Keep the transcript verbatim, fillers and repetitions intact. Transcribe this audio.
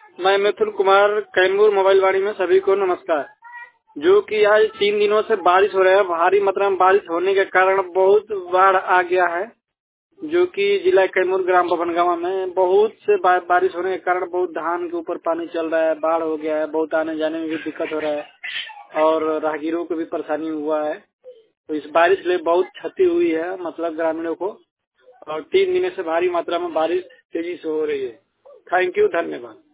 मैं मिथुन कुमार, कैमूर मोबाइल वाणी में सभी को नमस्कार। जो कि आज तीन दिनों से बारिश हो रहा है, भारी मात्रा में बारिश होने के कारण बहुत बाढ़ आ गया है। जो कि जिला कैमूर ग्राम भवनगांव में बहुत से बा, बारिश होने के कारण बहुत धान के ऊपर पानी चल रहा है, बाढ़ हो गया है, बहुत आने जाने में भी दिक्कत हो रहा है और राहगीरों को भी परेशानी हुआ है। तो इस बारिश से बहुत क्षति हुई है, मतलब ग्रामीणों को, और तीन दिनों से भारी मात्रा में बारिश तेजी से हो रही है। थैंक यू, धन्यवाद।